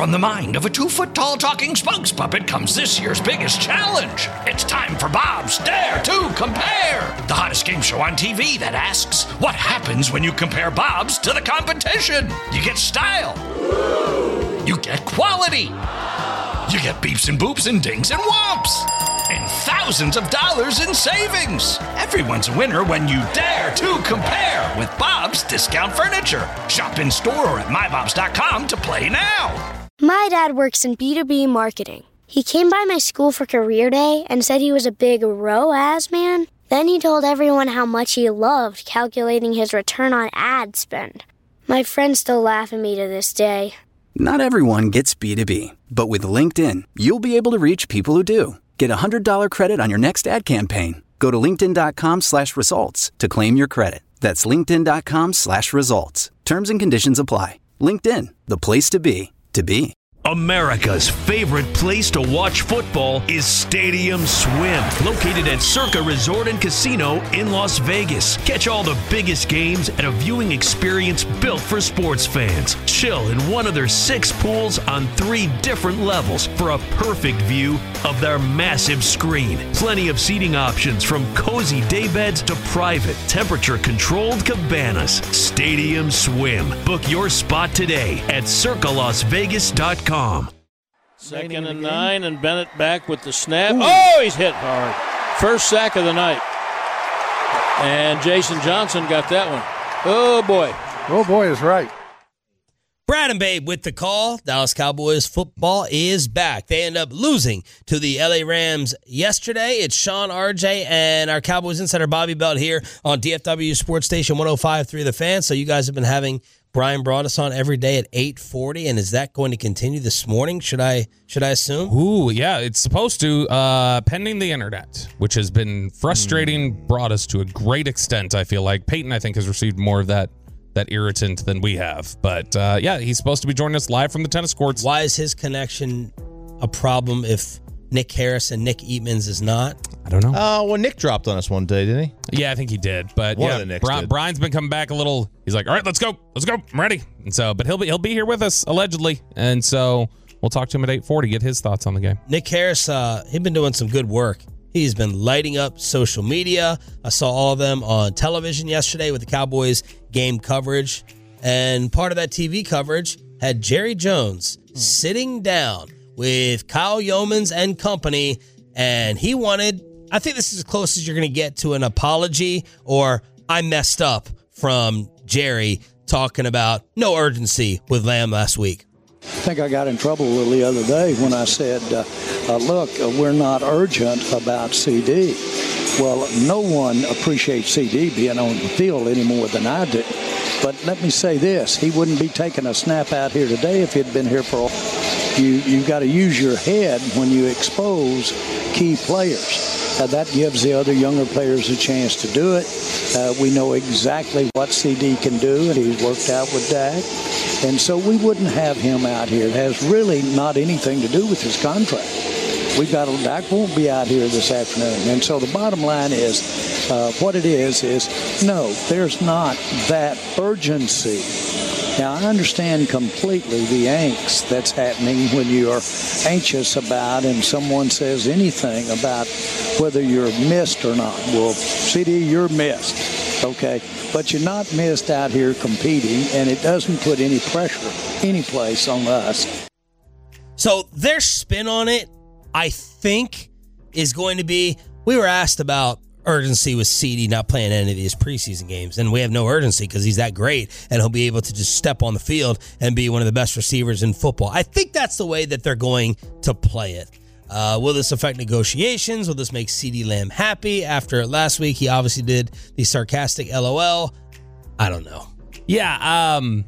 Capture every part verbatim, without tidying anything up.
From the mind of a two-foot-tall talking spokes puppet comes this year's biggest challenge. It's time for Bob's Dare to Compare, the hottest game show on T V that asks, what happens when you compare Bob's to the competition? You get style. You get quality. You get beeps and boops and dings and whomps. And thousands of dollars in savings. Everyone's a winner when you dare to compare with Bob's Discount Furniture. Shop in store or at my bobs dot com to play now. My dad works in B two B marketing. He came by my school for career day and said he was a big R O A S man. Then he told everyone how much he loved calculating his return on ad spend. My friends still laugh at me to this day. Not everyone gets B two B, but with LinkedIn, you'll be able to reach people who do. Get a one hundred dollars credit on your next ad campaign. Go to linkedin.com slash results to claim your credit. That's linkedin.com slash results. Terms and conditions apply. LinkedIn, the place to be, to be. America's favorite place to watch football is Stadium Swim, located at Circa Resort and Casino in Las Vegas. Catch all the biggest games at a viewing experience built for sports fans. Chill in one of their six pools on three different levels for a perfect view of their massive screen. Plenty of seating options from cozy daybeds to private, temperature-controlled cabanas. Stadium Swim. Book your spot today at circa las vegas dot com. Second and nine, and Bennett back with the snap. Ooh. Oh, he's hit hard. First sack of the night. And Jason Johnson got that one. Oh, boy. Oh, boy is right. Brad and Babe with the call. Dallas Cowboys football is back. They end up losing to the L A Rams yesterday. It's Sean, R J, and our Cowboys insider Bobby Belt here on D F W Sports Station one oh five point three The Fan. So you guys have been having Brian Broaddus on every day at eight forty, and is that going to continue this morning, should I should I assume? Ooh, yeah, it's supposed to, uh, pending the internet, which has been frustrating mm. Broaddus to a great extent, I feel like. Peyton, I think, has received more of that that irritant than we have. But, uh, yeah, he's supposed to be joining us live from the tennis courts. Why is his connection a problem if Nick Harris and Nick Eatmans is not? I don't know. Oh, uh, well, Nick dropped on us one day, didn't he? Yeah, I think he did. But one yeah, of the Knicks Bri- did. Brian's been coming back a little. He's like, all right, let's go. Let's go. I'm ready. And so, but he'll be he'll be here with us, allegedly. And so we'll talk to him at eight forty, get his thoughts on the game. Nick Harris, uh, he's been doing some good work. He's been lighting up social media. I saw all of them on television yesterday with the Cowboys game coverage. And part of that T V coverage had Jerry Jones hmm. sitting down with Kyle Yeomans and company, and he wanted, I think this is as close as you're going to get to an apology or I messed up from Jerry talking about no urgency with Lamb last week. I think I got in trouble a little the other day when I said, uh, uh, look, uh, we're not urgent about C D. Well, no one appreciates C D being on the field any more than I do. But let me say this, he wouldn't be taking a snap out here today if he'd been here for a You, you've got to use your head when you expose key players. Uh, that gives the other younger players a chance to do it. Uh, we know exactly what C D can do, and he's worked out with Dak. And so we wouldn't have him out here. It has really not anything to do with his contract. We've got a, Dak won't be out here this afternoon. And so the bottom line is, uh, what it is, is no, there's not that urgency. Now, I understand completely the angst that's happening when you are anxious about and someone says anything about whether you're missed or not. Well, C D, you're missed, okay? But you're not missed out here competing, and it doesn't put any pressure any place on us. So their spin on it, I think, is going to be, we were asked about urgency with C D not playing any of these preseason games, and we have no urgency because he's that great and he'll be able to just step on the field and be one of the best receivers in football. I think that's the way that they're going to play it. Uh, will this affect negotiations? Will this make CeeDee Lamb happy? After last week, he obviously did the sarcastic L O L. I don't know. Yeah, um,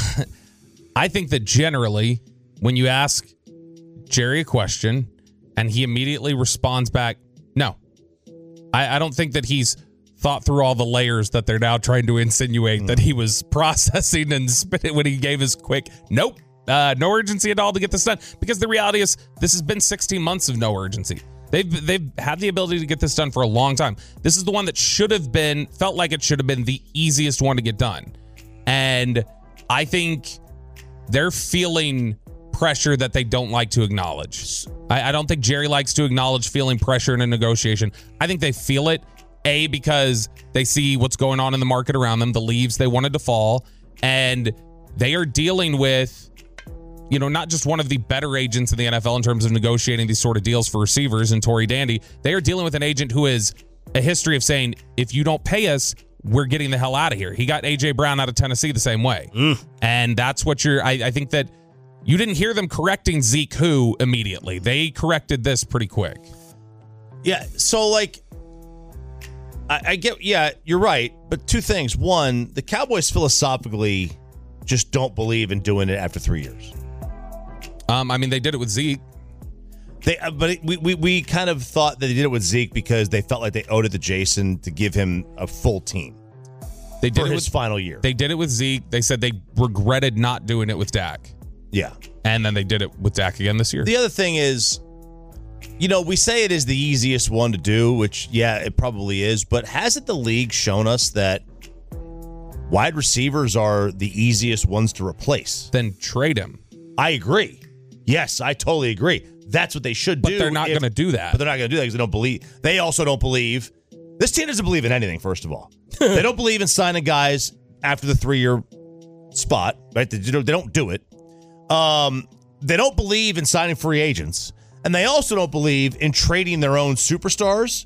I think that generally when you ask Jerry a question and he immediately responds back, no. I, I don't think that he's thought through all the layers that they're now trying to insinuate mm. that he was processing and spitting when he gave his quick, nope, uh, no urgency at all to get this done. Because the reality is this has been sixteen months of no urgency. They've they've had the ability to get this done for a long time. This is the one that should have been, felt like it should have been the easiest one to get done. And I think they're feeling pressure that they don't like to acknowledge. I, I don't think Jerry likes to acknowledge feeling pressure in a negotiation. I think they feel it, A, because they see what's going on in the market around them, the leaves they wanted to fall, and they are dealing with, you know, not just one of the better agents in the N F L in terms of negotiating these sort of deals for receivers in Torrey Dandy. They are dealing with an agent who has a history of saying, if you don't pay us, we're getting the hell out of here. He got A J. Brown out of Tennessee the same way. Mm. And that's what you're, I, I think that you didn't hear them correcting Zeke who immediately. They corrected this pretty quick. Yeah, so like, I, I get, yeah, you're right. But two things. One, the Cowboys philosophically just don't believe in doing it after three years. Um, I mean, they did it with Zeke. They, uh, but it, we, we we kind of thought that they did it with Zeke because they felt like they owed it to Jason to give him a full team. They did for it his with, final year. They did it with Zeke. They said they regretted not doing it with Dak. Yeah. And then they did it with Dak again this year. The other thing is, you know, we say it is the easiest one to do, which, yeah, it probably is. But hasn't the league shown us that wide receivers are the easiest ones to replace? Then trade him. I agree. Yes, I totally agree. That's what they should but do. But they're not going to do that. But they're not going to do that because they don't believe. They also don't believe. This team doesn't believe in anything, first of all. They don't believe in signing guys after the three-year spot, right? They don't, they don't do it. Um, they don't believe in signing free agents. And they also don't believe in trading their own superstars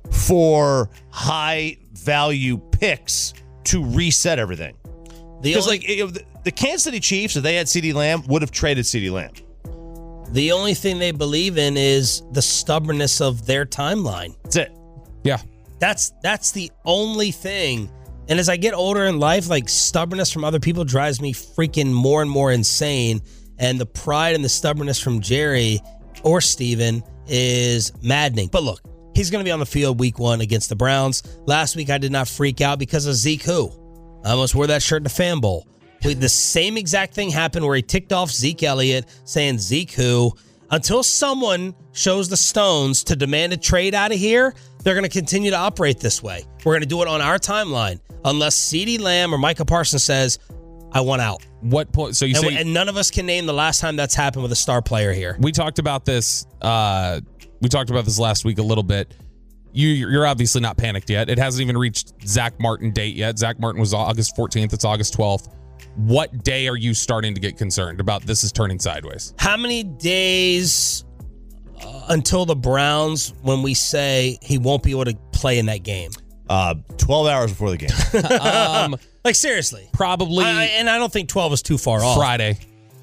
for high-value picks to reset everything. Because, like, the, the Kansas City Chiefs, if they had CeeDee Lamb, would have traded CeeDee Lamb. The only thing they believe in is the stubbornness of their timeline. That's it. Yeah. That's that's the only thing. And as I get older in life, like, stubbornness from other people drives me freaking more and more insane. And the pride and the stubbornness from Jerry or Steven is maddening. But look, he's going to be on the field week one against the Browns. Last week, I did not freak out because of Zeke who. I almost wore that shirt in the Fan Bowl. The same exact thing happened where he ticked off Zeke Elliott saying Zeke who. Until someone shows the stones to demand a trade out of here, they're going to continue to operate this way. We're going to do it on our timeline unless CeeDee Lamb or Micah Parsons says, I want out. What point? So you and, say, and none of us can name the last time that's happened with a star player here. We talked about this. Uh, we talked about this last week a little bit. You, you're obviously not panicked yet. It hasn't even reached Zach Martin date yet. Zach Martin was August fourteenth. It's August twelfth. What day are you starting to get concerned about this is turning sideways? How many days uh, until the Browns when we say he won't be able to play in that game? Uh, twelve hours before the game. um, like, seriously. Probably. I, and I don't think twelve is too far off. Friday.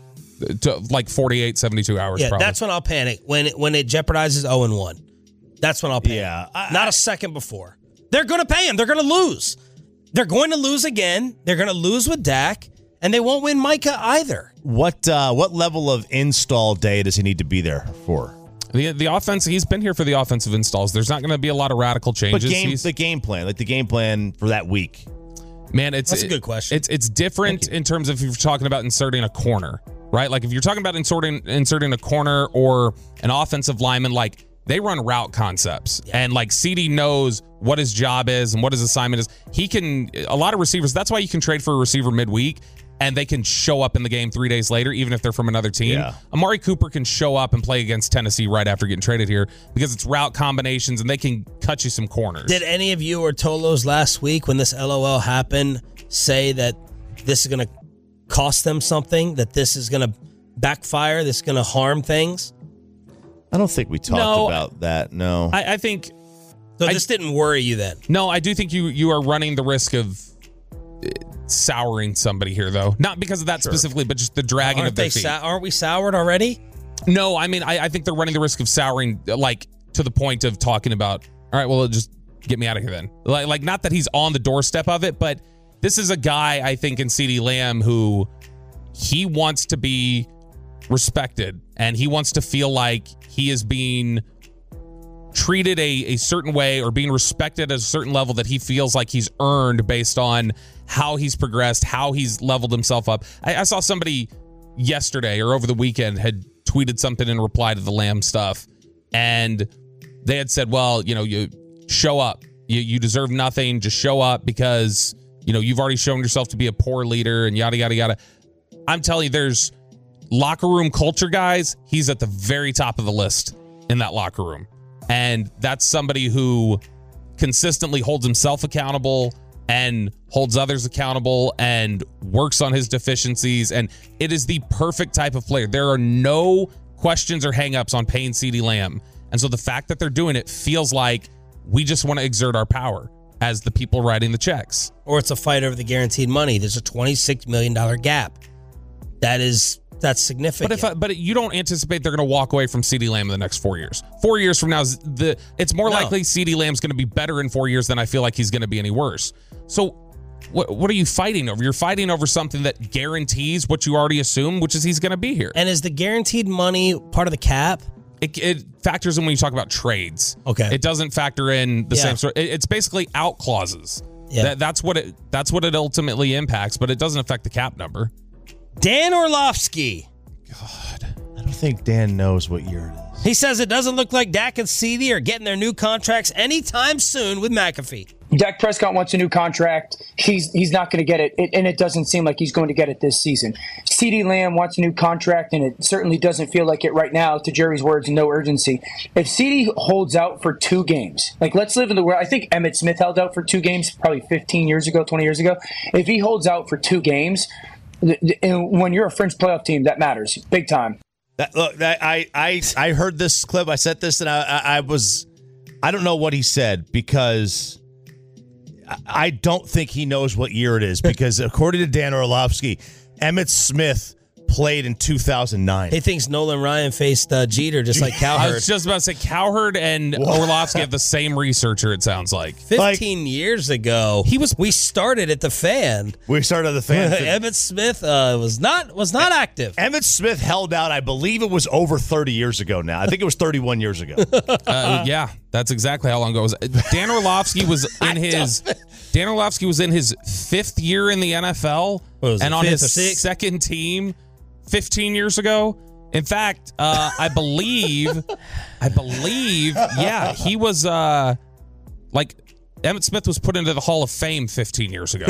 To like forty-eight, seventy-two hours. Yeah, probably. That's when I'll panic. When it, when it jeopardizes oh and one. That's when I'll panic. Yeah. I, Not a second before. They're going to pay him. They're going to lose. They're going to lose again. They're going to lose with Dak. And they won't win Micah either. What uh, what level of install day does he need to be there for? The the offense, he's been here for the offensive installs. There's not going to be a lot of radical changes. But game, he's, the game plan, like the game plan for that week. Man, it's That's it, a good question. It's it's different in terms of if you're talking about inserting a corner, right? Like if you're talking about inserting inserting a corner or an offensive lineman, like they run route concepts. Yeah. And like C D knows what his job is and what his assignment is. He can, a lot of receivers, that's why you can trade for a receiver midweek. And they can show up in the game three days later, even if they're from another team. Yeah. Amari Cooper can show up and play against Tennessee right after getting traded here because it's route combinations and they can cut you some corners. Did any of you or Tolos last week when this L O L happened say that this is going to cost them something, that this is going to backfire, this is going to harm things? I don't think we talked no, about that, no. I, I think... So I, this didn't worry you then? No, I do think you you are running the risk of... souring somebody here, though. Not because of that sure. specifically, but just the dragging aren't of their they feet. Sou- aren't we soured already? No, I mean, I, I think they're running the risk of souring, like, to the point of talking about, all right, well, just get me out of here then. Like, like not that he's on the doorstep of it, but this is a guy, I think, in CeeDee Lamb who he wants to be respected, and he wants to feel like he is being treated a, a certain way or being respected at a certain level that he feels like he's earned based on how he's progressed, how he's leveled himself up. I, I saw somebody yesterday or over the weekend had tweeted something in reply to the Lamb stuff, and they had said, well, you know, you show up. You, you deserve nothing. Just show up because, you know, you've already shown yourself to be a poor leader and yada, yada, yada. I'm telling you, there's locker room culture guys, he's at the very top of the list in that locker room. And that's somebody who consistently holds himself accountable and holds others accountable and works on his deficiencies. And it is the perfect type of player. There are no questions or hangups on paying CeeDee Lamb. And so the fact that they're doing it feels like we just want to exert our power as the people writing the checks. Or it's a fight over the guaranteed money. There's a twenty-six million dollars gap. That is, that's significant. But if I, but you don't anticipate they're going to walk away from CeeDee Lamb in the next four years. Four years from now, is the it's more No. likely CeeDee Lamb's going to be better in four years than I feel like he's going to be any worse. So what what are you fighting over? You're fighting over something that guarantees what you already assume, which is he's going to be here. And is the guaranteed money part of the cap? It, it factors in when you talk about trades. Okay. It doesn't factor in the Yeah. same sort. It, it's basically out clauses. Yeah. That, that's what it that's what it ultimately impacts, but it doesn't affect the cap number. Dan Orlovsky. I don't think Dan knows what year it is. He says it doesn't look like Dak and CeeDee are getting their new contracts anytime soon with McAfee. Dak Prescott wants a new contract. He's he's not going to get it, it, and it doesn't seem like he's going to get it this season. CeeDee Lamb wants a new contract, and it certainly doesn't feel like it right now, to Jerry's words, no urgency. If CeeDee holds out for two games, like let's live in the world. I think Emmitt Smith held out for two games probably fifteen years ago, twenty years ago. If he holds out for two games, and when you're a fringe playoff team, that matters big time. That, look, that, I, I I heard this clip. I said this, and I, I, I was, I don't know what he said because I, I don't think he knows what year it is because according to Dan Orlovsky, Emmitt Smith played in two thousand nine. He thinks Nolan Ryan faced uh, Jeter just like I Cowherd. was just about to say Cowherd and Orlovsky have the same researcher, it sounds like. Fifteen like, years ago, he was. We started at the Fan. We started at the Fan. Emmitt Smith uh, was not was not active. Emmitt Smith held out. I believe it was over thirty years ago. Now I think it was thirty-one years ago. Uh, yeah, that's exactly how long ago it was. Dan Orlovsky was in his. Dan Orlovsky was in his fifth year in the N F L, was and it, on fifth his or sixth? second team, fifteen years ago. In fact, uh, I believe, I believe, yeah, he was uh, like Emmitt Smith was put into the Hall of Fame fifteen years ago.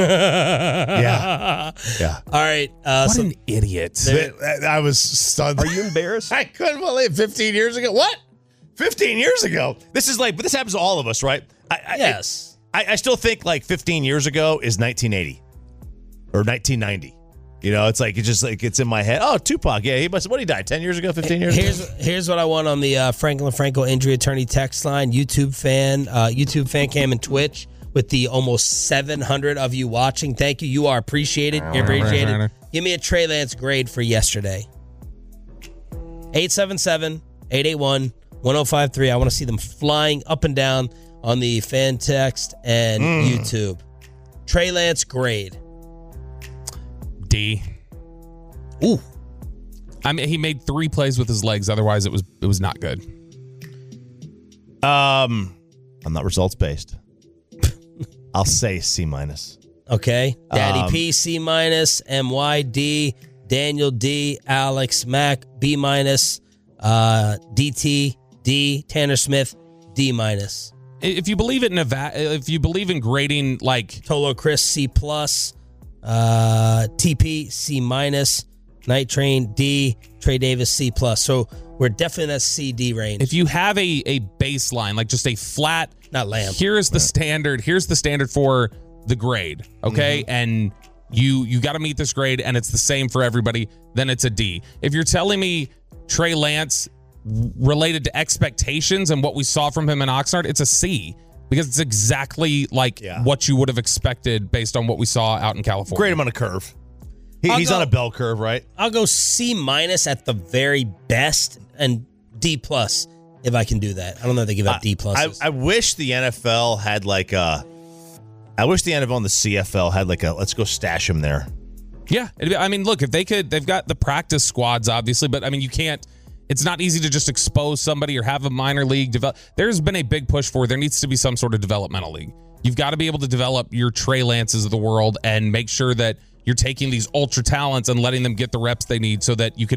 yeah, yeah. All right, uh, What so an idiot! I was stunned. Are you embarrassed? I couldn't believe fifteen years ago. What? fifteen years ago? This is like, but this happens to all of us, right? I, I, yes. I, I still think like fifteen years ago is nineteen eighty or nineteen ninety. You know, it's like, it's just like, it's in my head. Oh, Tupac. Yeah, he must, what, he died ten years ago, fifteen years Here's ago? here's what I want on the uh, Franklin Franco injury attorney text line. YouTube fan, uh, YouTube fan cam and Twitch with the almost seven hundred of you watching. Thank you. You are appreciated. You're appreciated. Give me a Trey Lance grade for yesterday. eight seven seven, eight eight one, one oh five three. I want to see them flying up and down on the fan text and Mm. YouTube. Trey Lance grade. D. Ooh. I mean, he made three plays with his legs. Otherwise, it was it was not good. Um, I'm not results based. I'll say C minus. Okay. Daddy Um, P, C minus. M Y D. Daniel D. Alex Mac, B minus. Uh, D T, D. Tanner Smith, D minus. If you believe it in eva- if you believe in grading, like Tolo Chris, C plus. Uh, T P, C minus. Night Train, D. Trey Davis, C plus. So we're definitely in that C D range. if you have a a baseline, like just a flat, Not Lamb. Here is the standard. Here's the standard for the grade. Okay, Mm-hmm. and you you got to meet this grade, and it's the same for everybody. Then it's a D. If you're telling me Trey Lance related to expectations and what we saw from him in Oxnard, it's a C. Because it's exactly like Yeah. what you would have expected based on what we saw out in California. Grade him on a curve. He, I'll he's go- on a bell curve, right? I'll go C minus at the very best and D plus if I can do that. I don't know if they give out D I, pluses. I wish the N F L had like a. I wish the N F L and the C F L had like a. Let's go stash him there. Yeah, it'd be, I mean, look, if they could, they've got the practice squads, obviously, but I mean, you can't. It's not easy to just expose somebody or have a minor league develop. There's been a big push for there needs to be some sort of developmental league. You've got to be able to develop your Trey Lances of the world and make sure that you're taking these ultra talents and letting them get the reps they need so that you can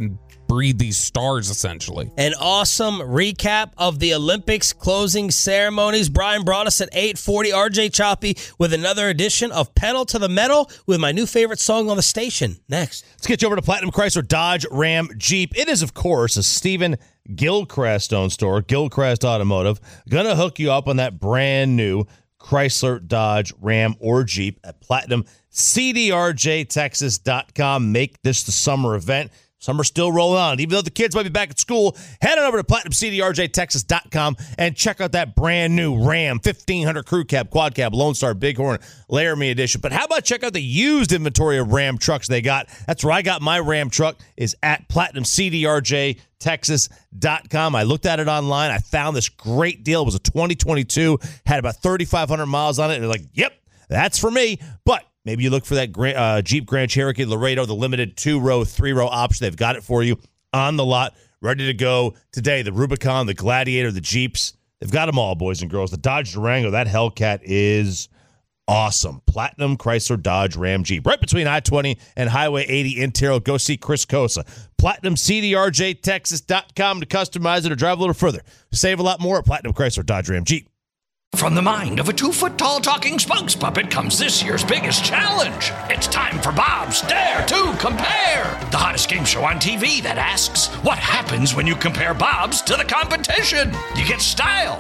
breed these stars, essentially. An awesome recap of the Olympics closing ceremonies. Brian brought us at eight forty. R J Choppy with another edition of Pedal to the Metal with my new favorite song on the station. Next. Let's get you over to Platinum Chrysler Dodge Ram Jeep. It is, of course, a Stephen Gilchrist-owned store, Gilchrist Automotive. Gonna hook you up on that brand new Chrysler, Dodge, Ram, or Jeep at Platinum C D R J Texas dot com. Make this the summer event. Summer's still rolling on. Even though the kids might be back at school, head on over to Platinum C D R J Texas dot com and check out that brand new Ram fifteen hundred Crew Cab, Quad Cab, Lone Star, Bighorn, Laramie Edition. But how about check out the used inventory of Ram trucks they got? That's where I got my Ram truck, is at Platinum C D R J Texas dot com. I looked at it online. I found this great deal. It was a twenty twenty-two, had about thirty-five hundred miles on it. And they're like, yep, that's for me. But maybe you look for that uh, Jeep Grand Cherokee Laredo, the limited two-row, three-row option. They've got it for you on the lot, ready to go today. The Rubicon, the Gladiator, the Jeeps. They've got them all, boys and girls. The Dodge Durango, that Hellcat is awesome. Platinum Chrysler Dodge Ram Jeep. Right between I twenty and Highway eighty in Terrell. Go see Chris Cosa. Platinum C D R J Texas dot com to customize it or drive a little further. Save a lot more at Platinum Chrysler Dodge Ram Jeep. From the mind of a two-foot-tall talking spokes puppet comes this year's biggest challenge. It's time for Bob's Dare to Compare, the hottest game show on T V that asks, what happens when you compare Bob's to the competition? You get style.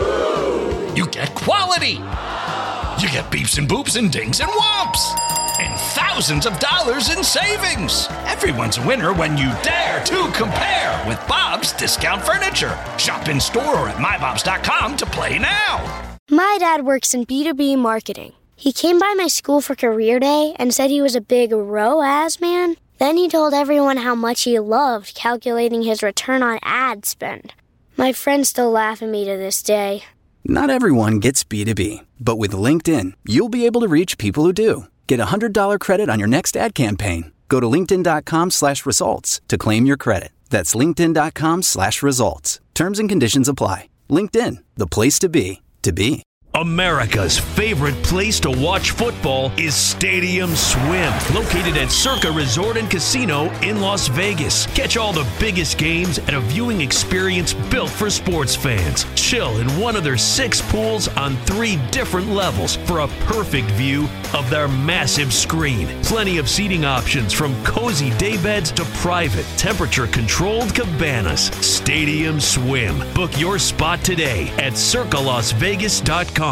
You get quality. You get beeps and boops and dings and whomps. And thousands of dollars in savings. Everyone's a winner when you dare to compare with Bob's Discount Furniture. Shop in store or at my bobs dot com to play now. My dad works in B two B marketing. He came by my school for career day and said he was a big R O A S man. Then he told everyone how much he loved calculating his return on ad spend. My friends still laugh at me to this day. Not everyone gets B two B, but with LinkedIn, you'll be able to reach people who do. Get a one hundred dollars credit on your next ad campaign. Go to linkedin dot com slash results to claim your credit. That's linkedin dot com slash results. Terms and conditions apply. LinkedIn, the place to be, to be. America's favorite place to watch football is Stadium Swim, located at Circa Resort and Casino in Las Vegas. Catch all the biggest games at a viewing experience built for sports fans. Chill in one of their six pools on three different levels for a perfect view of their massive screen. Plenty of seating options from cozy daybeds to private, temperature-controlled cabanas. Stadium Swim. Book your spot today at circa las vegas dot com.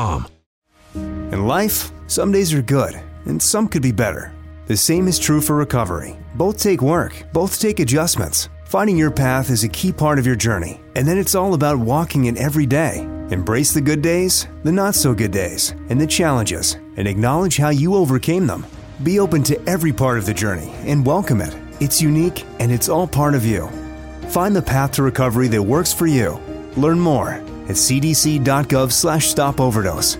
In life, some days are good, and some could be better. The same is true for recovery. Both take work, both take adjustments. Finding your path is a key part of your journey, and then it's all about walking it every day. Embrace the good days, the not-so-good days, and the challenges, and acknowledge how you overcame them. Be open to every part of the journey and welcome it. It's unique, and it's all part of you. Find the path to recovery that works for you. Learn more at c d c dot gov slash stop overdose.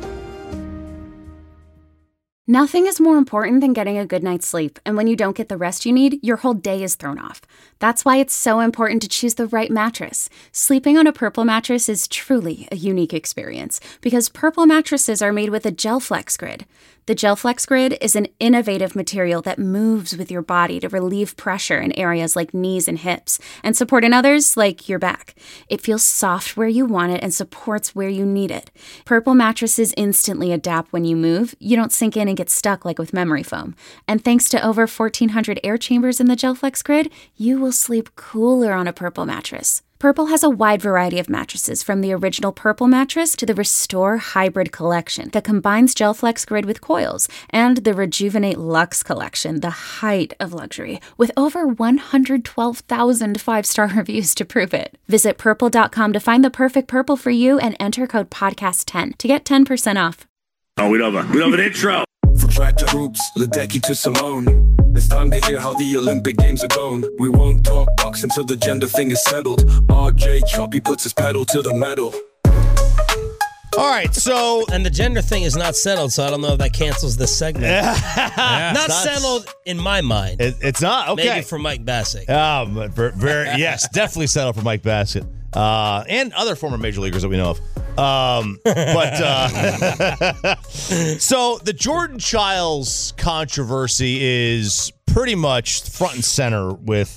Nothing is more important than getting a good night's sleep, and when you don't get the rest you need, your whole day is thrown off. That's why it's so important to choose the right mattress. Sleeping on a Purple mattress is truly a unique experience because Purple mattresses are made with a GelFlex grid. The GelFlex grid is an innovative material that moves with your body to relieve pressure in areas like knees and hips and support in others like your back. It feels soft where you want it and supports where you need it. Purple mattresses instantly adapt when you move. You don't sink in and get stuck like with memory foam. And thanks to over fourteen hundred air chambers in the GelFlex grid, you will sleep cooler on a Purple mattress. Purple has a wide variety of mattresses, from the original Purple mattress to the Restore Hybrid collection that combines GelFlex grid with coils, and the Rejuvenate Luxe collection, the height of luxury, with over one hundred twelve thousand five-star reviews to prove it. Visit purple dot com to find the perfect Purple for you and enter code podcast ten to get ten percent off. Oh, we love, a, we love an intro. From track to hoops, Ledecky to Simone. It's time to hear how the Olympic Games are going. We won't talk box until the gender thing is settled. R J Choppy puts his pedal to the metal. All right, so... And the gender thing is not settled, so I don't know if that cancels this segment. yeah, not settled in my mind. It, it's not? Okay. Maybe for Mike Bassett. Um, very, yes, definitely settled for Mike Bassett. Uh, and other former major leaguers that we know of. Um, but uh, so the Jordan Chiles controversy is pretty much front and center with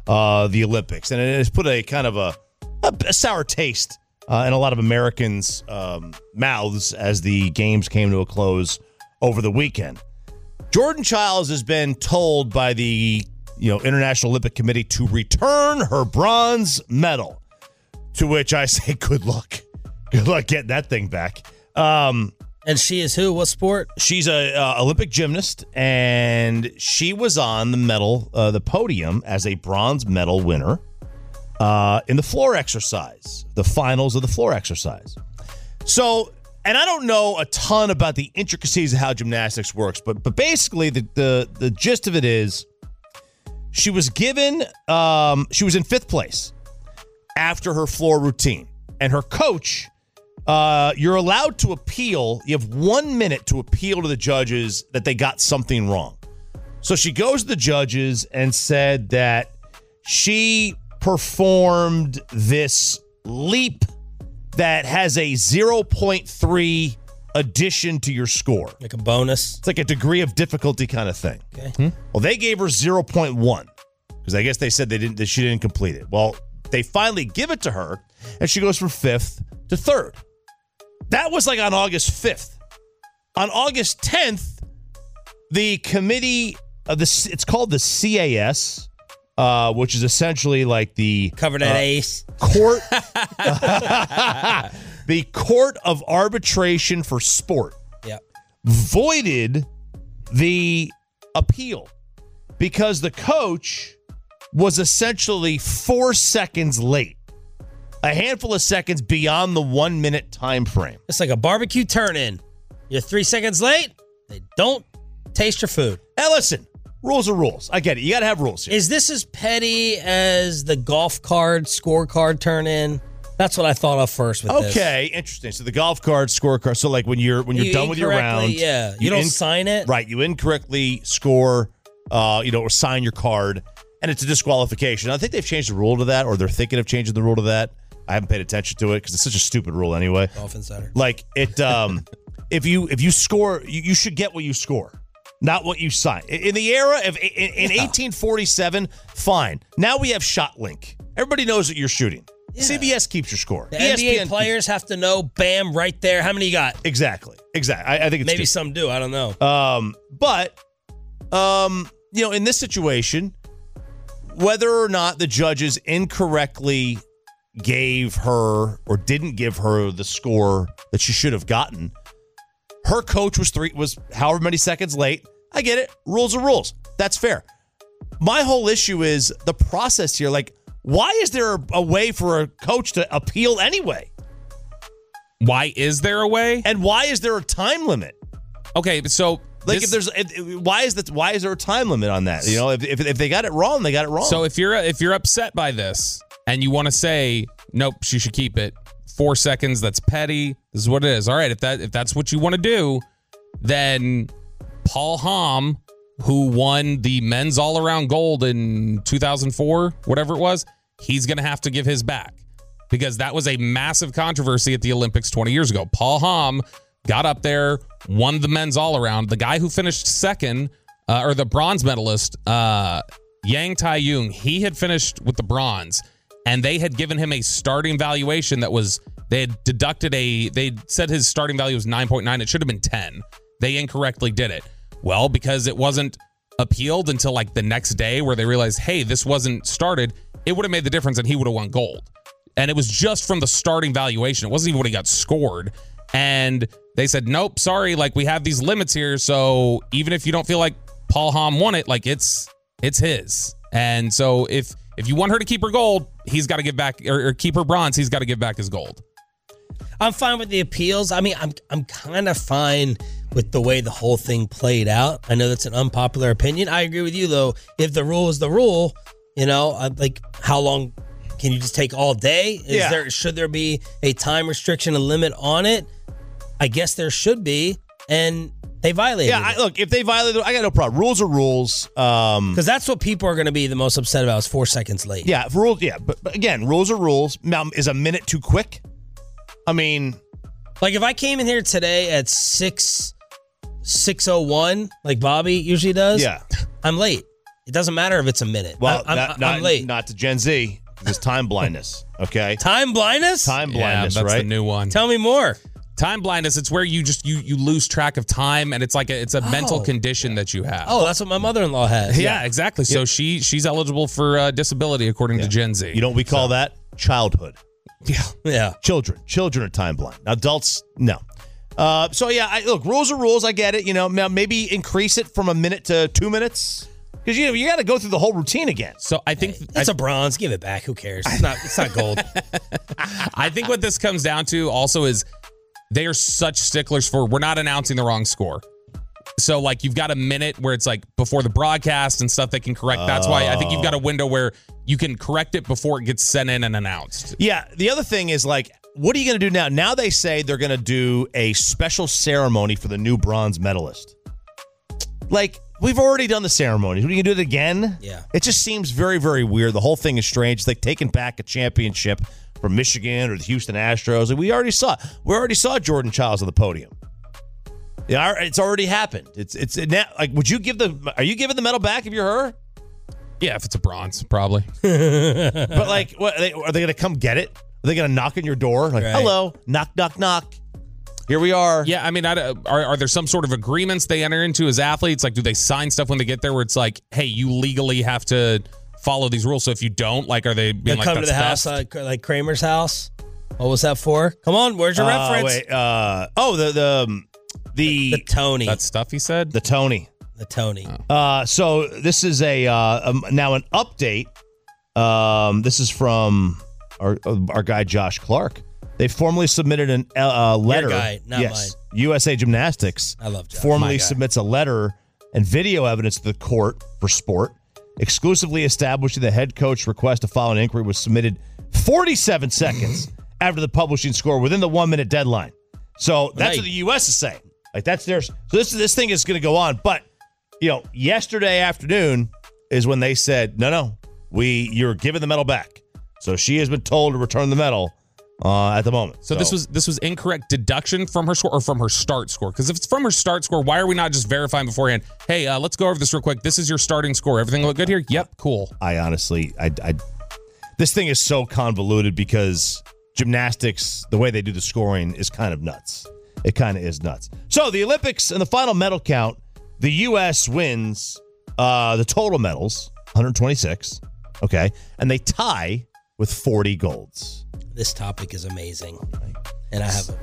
uh, the Olympics. And it has put a kind of a, a, a sour taste uh, in a lot of Americans' um, mouths as the games came to a close over the weekend. Jordan Childs has been told by the you know International Olympic Committee to return her bronze medal, to which I say good luck. Good luck getting that thing back. Um, and she is who? What sport? She's a uh, Olympic gymnast, and she was on the medal, uh, the podium as a bronze medal winner uh, in the floor exercise, the finals of the floor exercise. So, and I don't know a ton about the intricacies of how gymnastics works, but but basically the the, the gist of it is she was given, um, she was in fifth place after her floor routine, and her coach. Uh, you're allowed to appeal. You have one minute to appeal to the judges that they got something wrong. So she goes to the judges and said that she performed this leap that has a zero point three addition to your score. Like a bonus? It's like a degree of difficulty kind of thing. Okay. Hmm? Well, they gave her zero point one because I guess they said they didn't. That she didn't complete it. Well, they finally give it to her, and she goes from fifth to third. That was like on August fifth. On August tenth, the committee of the it's called the C A S, uh, which is essentially like the cover that uh, ace court, the Court of Arbitration for Sport. Yep. Voided the appeal because the coach was essentially four seconds late. A handful of seconds beyond the one minute time frame. It's like a barbecue turn-in. You're three seconds late, they don't taste your food. Now listen, rules are rules. I get it. You got to have rules here. Is this as petty as the golf card scorecard turn-in? That's what I thought of first with this. Okay, interesting. So the golf card scorecard. So like when you're when you're You done with your round, yeah, you, don't sign it. Right, you incorrectly score. Uh, you know, or sign your card, and it's a disqualification. I think they've changed the rule to that, or they're thinking of changing the rule to that. I haven't paid attention to it because it's such a stupid rule anyway. Dolphin Center. Like it, um, if you if you score, you, you should get what you score, not what you sign. In, in the era of in, in Yeah. eighteen forty-seven, fine. Now we have ShotLink. Everybody knows that you're shooting. Yeah. C B S keeps your score. The E S P N N B A players have to know, bam, right there. How many you got? Exactly. Exactly. I, I think it's Maybe stupid. some do. I don't know. Um, but um, you know, in this situation, whether or not the judges incorrectly gave her or didn't give her the score that she should have gotten, her coach was three was however many seconds late. I get it. Rules are rules. That's fair. My whole issue is the process here. Like, why is there a way for a coach to appeal anyway? Why is there a way? And why is there a time limit? Okay, so like this, if there's if, why is that why is there a time limit on that? You know, if, if if they got it wrong, they got it wrong. So if you're if you're upset by this and you want to say nope, she should keep it, four seconds, that's petty. This is what it is. All right, if that if that's what you want to do, then Paul Hamm, who won the men's all-around gold in two thousand four, whatever it was, he's going to have to give his back because that was a massive controversy at the Olympics twenty years ago. Paul Hamm got up there, won the men's all-around. The guy who finished second, uh, or the bronze medalist, uh, Yang Tai-Jung, he had finished with the bronze, and they had given him a starting valuation that was, they had deducted a, they said his starting value was nine point nine. It should have been ten. They incorrectly did it. Well, because it wasn't appealed until like the next day where they realized, hey, this wasn't started, it would have made the difference and he would have won gold. And it was just from the starting valuation. It wasn't even when he got scored. And they said, nope, sorry, like we have these limits here. So even if you don't feel like Paul Hamm won it, like it's it's his. And so if if you want her to keep her gold, he's got to give back, or, or keep her bronze, he's got to give back his gold. I'm fine with the appeals. I mean, I'm I'm kind of fine with the way the whole thing played out. I know that's an unpopular opinion. I agree with you, though. If the rule is the rule, you know, I'm like, how long can you just take all day? Is Yeah. there should there be a time restriction, a limit on it? I guess there should be, and they violated yeah, I, look, if they violate, I got no problem. Rules are rules. Um, because that's what people are going to be the most upset about is four seconds late. yeah, if rules. Yeah, but, but again, rules are rules. Now, is a minute too quick? I mean, like if I came in here today at six six oh one, like Bobby usually does, yeah, I'm late. It doesn't matter if it's a minute. Well, I'm, not, I'm, not, I'm late. not to Gen Z. It's time blindness. Okay. Time blindness? Time blindness, yeah, that's right? the new one. Tell me more. Time blindness, it's where you just you you lose track of time, and it's like a, it's a Oh. mental condition that you have. Oh, that's what my mother-in-law has. yeah, exactly. So Yeah. she she's eligible for uh, disability according to Gen Z. You know what we call that? Childhood. Yeah. Yeah. Children. Children are time blind. Adults, no. Uh, so, yeah, I, look, rules are rules. I get it. You know, now maybe increase it from a minute to two minutes. Because, you know, you got to go through the whole routine again. So I think It's a bronze. Give it back. Who cares? It's not. It's not gold. I think what this comes down to also is they are such sticklers for we're not announcing the wrong score. So like you've got a minute where it's like before the broadcast and stuff they can correct. That's why I think you've got a window where you can correct it before it gets sent in and announced. Yeah. The other thing is, like, what are you going to do now? Now they say they're going to do a special ceremony for the new bronze medalist. Like, we've already done the ceremony. Are you going to do it again? Yeah. It just seems very, very weird. The whole thing is strange. It's like taking back a championship from Michigan or the Houston Astros. Like, we already saw we already saw Jordan Childs on the podium. Yeah, it's already happened. It's it's it now, like, would you give the are you giving the medal back if you're her? Yeah, if it's a bronze, probably. But like, what are they, are they going to come get it? Are they going to knock on your door? Like, Right. hello, knock, knock, knock. Here we are. Yeah, I mean, I, are are there some sort of agreements they enter into as athletes? Like, do they sign stuff when they get there where it's like, hey, you legally have to follow these rules. So if you don't, like, are they being They'll like, come to that's the house best? like, like Kramer's house. What was that for? Come on, where's your Uh, reference? wait, uh, oh, the the um, the The Tony. That stuff he said? the Tony. The Tony. Uh, so this is a uh, um, now an update. Um, this is from our our guy Josh Clark. They formally submitted an uh, letter. guy, not yes, U S A Gymnastics. I love Josh. Formally My guy. submits a letter and video evidence to the court for sport, exclusively establishing the head coach request to file an inquiry was submitted forty-seven seconds after the publishing score within the one minute deadline. So that's Right. what the U S is saying. Like, that's theirs. So this this thing is going to go on, but you know, yesterday afternoon is when they said, no, no, we you're giving the medal back. So she has been told to return the medal uh, at the moment. So, this was this was incorrect deduction from her score or from her start score? Because if it's from her start score, why are we not just verifying beforehand? Hey, uh, let's go over this real quick. This is your starting score. Everything look good here? Yep, cool. I honestly, I, I, this thing is so convoluted because gymnastics, the way they do the scoring is kind of nuts. It kind of is nuts. So the Olympics and the final medal count, the U S wins uh, the total medals, one hundred twenty-six. Okay, and they tie with forty golds. This topic is amazing, and I have a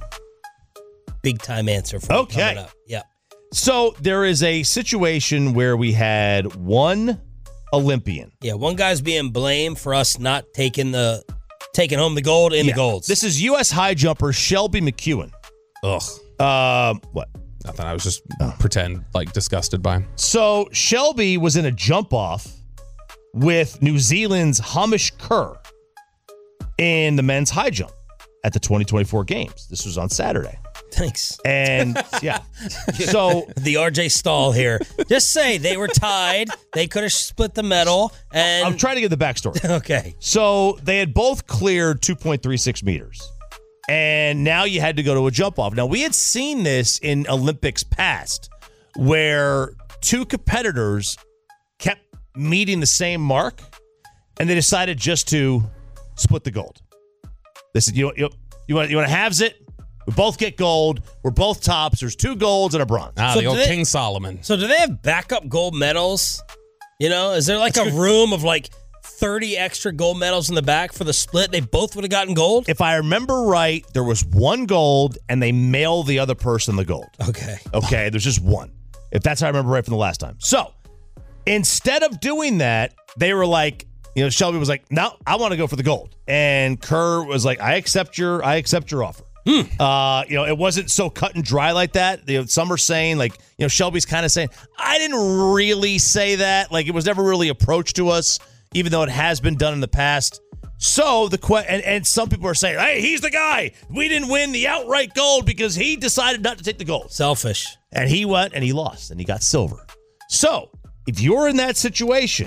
big time answer for you Okay. coming up. Yeah. So there is a situation where we had one Olympian. Yeah, one guy's being blamed for us not taking the taking home the gold in Yeah. the golds. This is U S high jumper Shelby McEwen. Ugh. Um, what? Nothing. I was just pretend like disgusted by him. So Shelby was in a jump off with New Zealand's Hamish Kerr in the men's high jump at the twenty twenty-four games. This was on Saturday. Thanks. And yeah, so the R J stall here. Just say they were tied. They could have split the medal. And I'm trying to get the backstory. Okay. So they had both cleared two point three six meters. And now you had to go to a jump off. Now, we had seen this in Olympics past where two competitors kept meeting the same mark and they decided just to split the gold. They said, you, you, you want you want to halves it? We both get gold. We're both tops. There's two golds and a bronze. Ah, So the old do they- King Solomon. So do they have backup gold medals? You know, is there like a room of like thirty extra gold medals in the back for the split? They both would have gotten gold? If I remember right, there was one gold and they mail the other person the gold. Okay. Okay, there's just one. If that's how I remember right from the last time. So instead of doing that, they were like, you know, Shelby was like, no, I want to go for the gold. And Kerr was like, I accept your, I accept your offer. Hmm. Uh, you know, it wasn't so cut and dry like that. You know, some are saying, like, you know, Shelby's kind of saying, I didn't really say that. Like, it was never really approached to us, even though it has been done in the past. So the que- and, and some people are saying, hey, he's the guy. We didn't win the outright gold because he decided not to take the gold. Selfish. And he went and he lost and he got silver. So if you're in that situation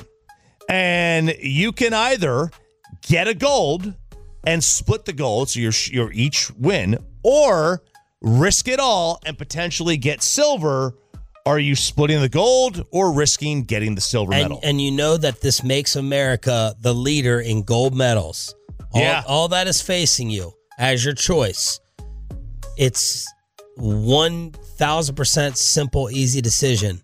and you can either get a gold and split the gold, so you're, you're each win, or risk it all and potentially get silver, Are you splitting the gold or risking getting the silver and, medal? And you know that this makes America the leader in gold medals. All, Yeah. all that is facing you as your choice. It's one thousand percent simple, easy decision.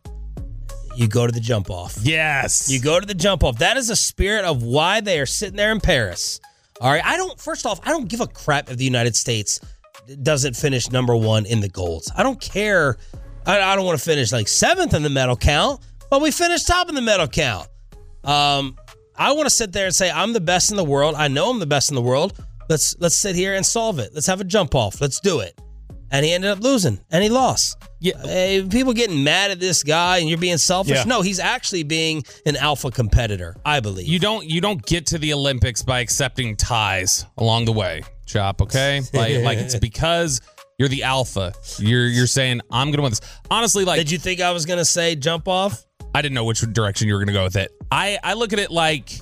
You go to the jump off. Yes. You go to the jump off. That is the spirit of why they are sitting there in Paris. All right. I don't, first off, I don't give a crap if the United States doesn't finish number one in the golds. I don't care. I, I don't want to finish like seventh in the medal count, but we finished top in the medal count. Um, I want to sit there and say, I'm the best in the world. I know I'm the best in the world. Let's let's sit here and solve it. Let's have a jump off. Let's do it. And he ended up losing, and he lost. Yeah, uh, people getting mad at this guy, and you're being selfish. Yeah. No, he's actually being an alpha competitor, I believe. You don't you don't get to the Olympics by accepting ties along the way, Chop, okay? Like like it's because you're the alpha. You're you're saying I'm going to win this. Honestly, like Did you think I was going to say jump off? I didn't know which direction you were going to go with it. I I look at it like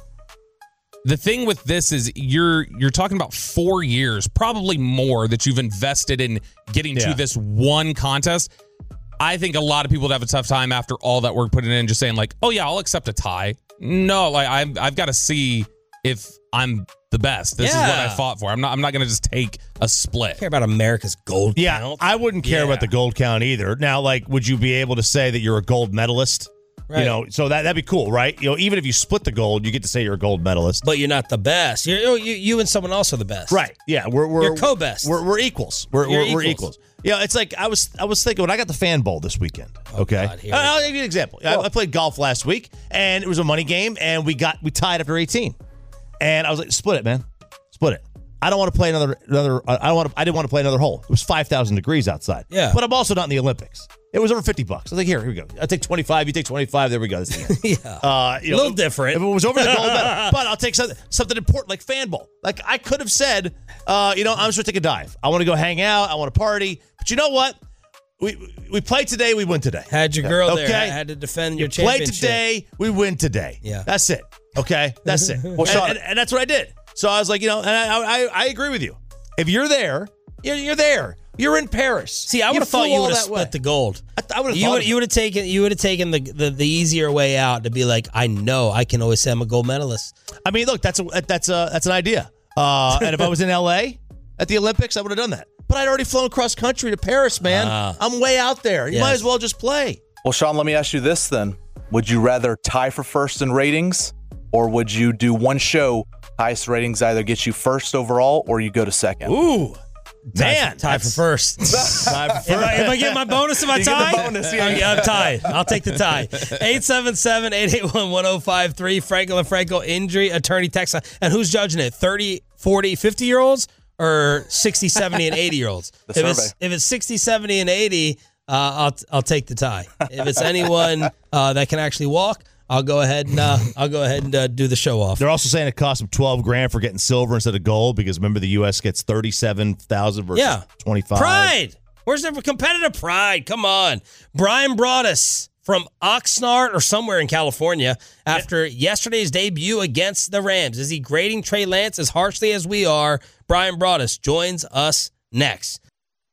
the thing with this is you're you're talking about four years, probably more, that you've invested in getting Yeah. to this one contest. I think a lot of people would have a tough time after all that work put in, just saying like, oh yeah, I'll accept a tie. No, like I've I've got to see if I'm the best. This Yeah. is what I fought for. I'm not I'm not going to just take a split. I care about America's gold Yeah, count. I wouldn't care Yeah. about the gold count either. Now, like, would you be able to say that you're a gold medalist? Right. You know, so that that'd be cool, right? You know, even if you split the gold, you get to say you're a gold medalist. But you're not the best. You're, you you and someone else are the best. Right. Yeah, we're we're You're co-best. We're we're equals. We're You're we're, we're equals. equals. Yeah, it's like I was I was thinking when I got the fan bowl this weekend. Okay, God, here I'll give you an example. I, I played golf last week, and it was a money game, and we got we tied after eighteen, and I was like, split it, man, split it. I don't want to play another another. I don't want to. I didn't want to play another hole. It was five thousand degrees outside. Yeah. but I'm also not in the Olympics. It was over fifty bucks. I was like, here, here we go. I take twenty-five. You take twenty-five. There we go. This is it. Yeah. Uh, you A know, little different. If it was over the gold medal, but I'll take something something important like fan bowl. Like I could have said, uh, you know, I'm just gonna take a dive. I want to go hang out. I want to party. But you know what? We we play today. We win today. Had your girl okay? there. Had to defend your Play championship. today. We win today. Yeah. That's it. Okay, that's it. Well, and, Sean- and, and that's what I did. So I was like, you know, and I I, I agree with you. If you're there, you're, you're there. You're in Paris. See, I would have thought you would have split way. the gold. I, I would have You thought would of you it. would have taken you would have taken the, the the easier way out to be like, I know I can always say I'm a gold medalist. I mean, look, that's a that's a that's an idea. Uh, and if I was in L A at the Olympics, I would have done that. But I'd already flown cross country to Paris, man. Ah. I'm way out there. You Yes. might as well just play. Well, Sean, let me ask you this then. Would you rather tie for first in ratings, or would you do one show, highest ratings either gets you first overall or you go to second? Ooh, Tie man, for, tie for that's- first. Tie for If I, if I get my bonus, if I You get the tie, bonus, yeah. I'm, I'm tied. I'll take the tie. eight seven seven, eight eight one, one oh five three. Frankel and Frankel injury attorney text. And who's judging it? thirty, forty, fifty-year-olds or sixty, seventy, and eighty-year-olds? The If it's, survey. if it's sixty, seventy, and eighty, uh, I'll I'll take the tie. If it's anyone uh, that can actually walk, I'll go ahead and uh, I'll go ahead and uh, do the show off. They're also saying it costs them twelve grand for getting silver instead of gold because remember the U S gets thirty-seven thousand versus Yeah. twenty-five. Pride. Where's the competitive pride? Come on. Brian Broaddus from Oxnard or somewhere in California after yesterday's debut against the Rams. Is he grading Trey Lance as harshly as we are? Brian Broaddus joins us next.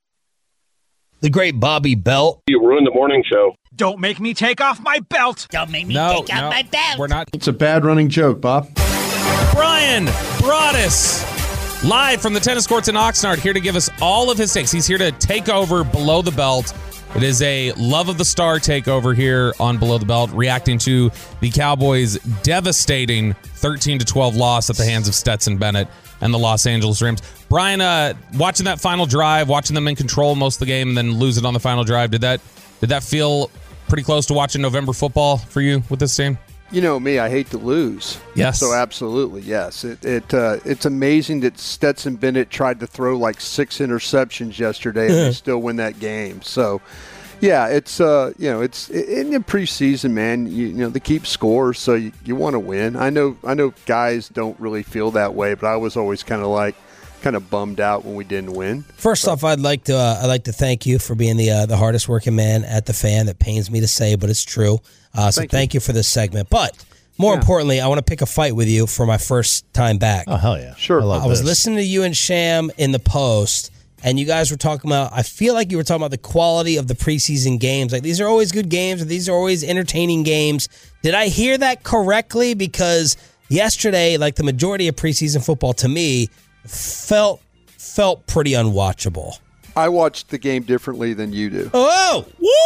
The great Bobby Belt. You ruined the morning show. Don't make me take off my belt. Don't make me No, take off no, my belt. we're not. It's a bad running joke, Bob. Brian Broaddus, live from the tennis courts in Oxnard, here to give us all of his takes. He's here to take over Below the Belt. It is a Love of the Star takeover here on Below the Belt, reacting to the Cowboys' devastating thirteen to twelve loss at the hands of Stetson Bennett and the Los Angeles Rams. Brian, uh, watching that final drive, watching them in control most of the game and then lose it on the final drive, did that did that feel pretty close to watching November football for you with this team? You know me, I hate to lose. Yes. So absolutely, yes. It it uh, it's amazing that Stetson Bennett tried to throw like six interceptions yesterday and they still win that game. So, yeah, it's uh you know it's in the preseason, man. You, you know they keep scores, so you, you want to win. I know I know guys don't really feel that way, but I was always kind of like kind of bummed out when we didn't win. First off, I'd like to uh, I'd like to thank you for being the uh, the hardest working man at the Fan. That pains me to say, but it's true. Uh, so Thank thank you. you for this segment. But more Yeah. importantly, I want to pick a fight with you for my first time back. Oh, hell yeah. Sure. I love I was this. listening to you and Sham in the post, and you guys were talking about, I feel like you were talking about the quality of the preseason games. Like, these are always good games, or these are always entertaining games. Did I hear that correctly? Because yesterday, like the majority of preseason football to me, felt felt pretty unwatchable. I watched the game differently than you do. Oh,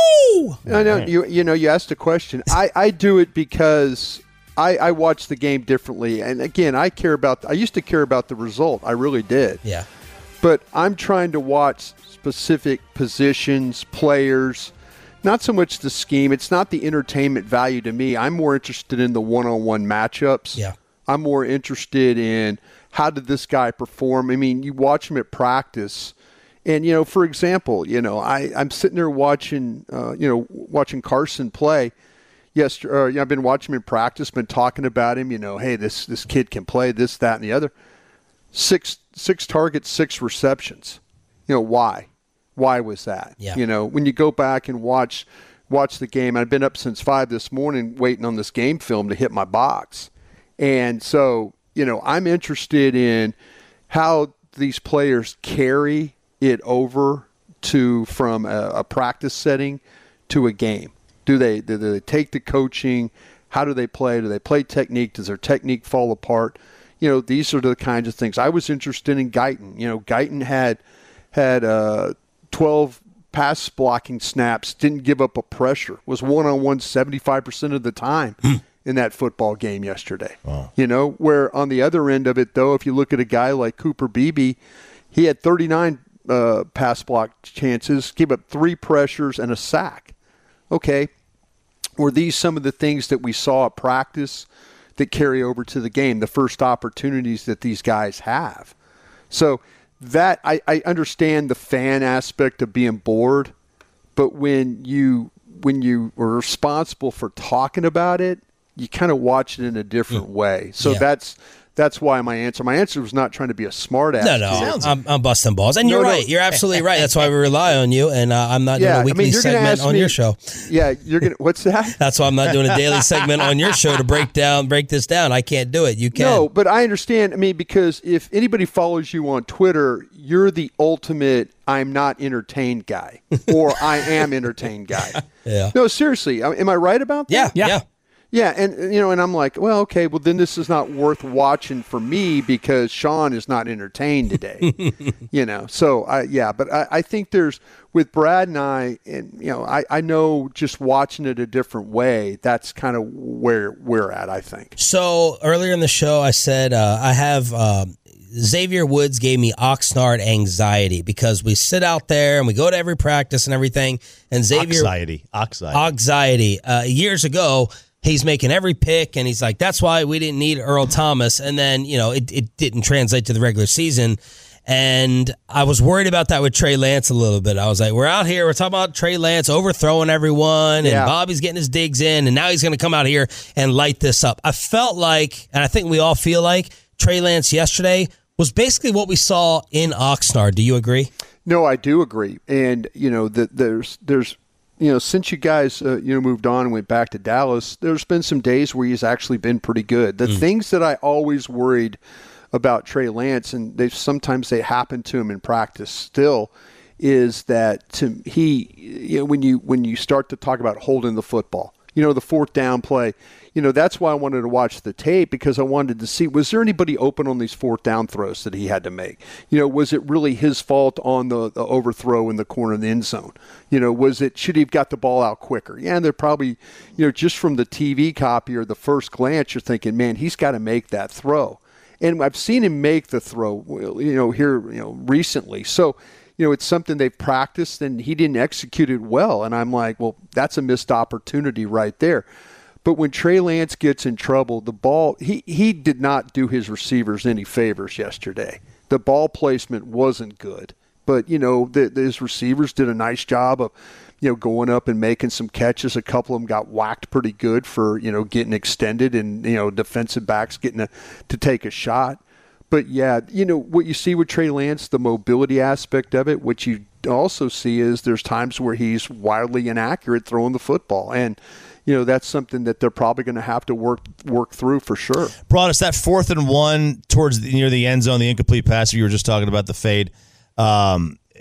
woo! I know you. You know, you asked a question. I, I do it because I, I watch the game differently, and again, I care about. I used to care about the result. I really did. Yeah. But I'm trying to watch specific positions, players, not so much the scheme. It's not the entertainment value to me. I'm more interested in the one-on-one matchups. Yeah. I'm more interested in how did this guy perform. I mean, you watch him at practice. And, you know, for example, you know, I, I'm sitting there watching, uh, you know, watching Carson play. Yes, uh, you know, I've been watching him in practice, been talking about him, you know, hey, this this kid can play this, that, and the other. Six six targets, six receptions. You know, why? Why was that? Yeah. You know, when you go back and watch watch the game, I've been up since five this morning waiting on this game film to hit my box. And so, you know, I'm interested in how these players carry it over to from a, a practice setting to a game. Do they do they take the coaching? How do they play? Do they play technique? Does their technique fall apart? You know, these are the kinds of things. I was interested in Guyton. You know, Guyton had had uh, twelve pass blocking snaps, didn't give up a pressure, was one-on-one seventy-five percent of the time in that football game yesterday. Wow. You know, where on the other end of it, though, if you look at a guy like Cooper Beebe, he had thirty-nine Uh, pass block chances, gave up three pressures and a sack. Okay, were these some of the things that we saw at practice that carry over to the game, the first opportunities that these guys have? So that I, I understand the fan aspect of being bored, but when you when you were responsible for talking about it, you kind of watch it in a different way. So Yeah. that's That's why my answer. My answer was not trying to be a smart ass. No, no, I'm, I'm busting balls. And No, you're no. right. You're absolutely right. That's why we rely on you, and uh, I'm not Yeah, doing a I weekly mean, you're gonna segment ask on me- your show. Yeah, you're gonna. What's that? That's why I'm not doing a daily segment on your show to break down, break this down. I can't do it. You can. No, but I understand. I mean, because if anybody follows you on Twitter, you're the ultimate I'm not entertained guy, or I am entertained guy. Yeah. No, seriously. Am I right about that? Yeah, yeah. Yeah, and you know, and I'm like, well, okay, well then this is not worth watching for me because Sean is not entertained today. you know, so I yeah, but I, I think there's with Brad and I, and you know, I, I know just watching it a different way, that's kind of where we're at, I think. So earlier in the show, I said uh, I have um, Xavier Woods gave me Oxnard anxiety because we sit out there and we go to every practice and everything, and Xavier Anxiety, anxiety, anxiety. Uh, years ago. He's making every pick, and he's like, that's why we didn't need Earl Thomas. And then, you know, it, it didn't translate to the regular season. And I was worried about that with Trey Lance a little bit. I was like, we're out here, we're talking about Trey Lance overthrowing everyone, and Yeah. Bobby's getting his digs in, and now he's going to come out here and light this up. I felt like, and I think we all feel like, Trey Lance yesterday was basically what we saw in Oxnard. Do you agree? No, I do agree. And, you know, the, there's there's you know, since you guys, uh, you know, moved on and went back to Dallas, there's been some days where he's actually been pretty good. The mm. things that I always worried about Trey Lance, and they sometimes they happen to him in practice still, is that to he, you know, when you when you start to talk about holding the football, you know, the fourth down play, you know, that's why I wanted to watch the tape, because I wanted to see, was there anybody open on these fourth down throws that he had to make? You know, was it really his fault on the, the overthrow in the corner of the end zone? You know, was it, should he have got the ball out quicker? Yeah, and they're probably, you know, just from the T V copy or the first glance, you're thinking, man, he's got to make that throw. And I've seen him make the throw, you know, here, you know, recently. So, you know, it's something they've practiced, and he didn't execute it well. And I'm like, well, that's a missed opportunity right there. But when Trey Lance gets in trouble, the ball, he, he did not do his receivers any favors yesterday. The ball placement wasn't good. But, you know, the, the, his receivers did a nice job of, you know, going up and making some catches. A couple of them got whacked pretty good for, you know, getting extended and, you know, defensive backs getting a, to take a shot. But, yeah, you know, what you see with Trey Lance, the mobility aspect of it, what you also see is there's times where he's wildly inaccurate throwing the football. And, you know, that's something that they're probably going to have to work work through for sure. Brought us that fourth and one towards the, near the end zone, the incomplete pass. You were just talking about the fade. Um,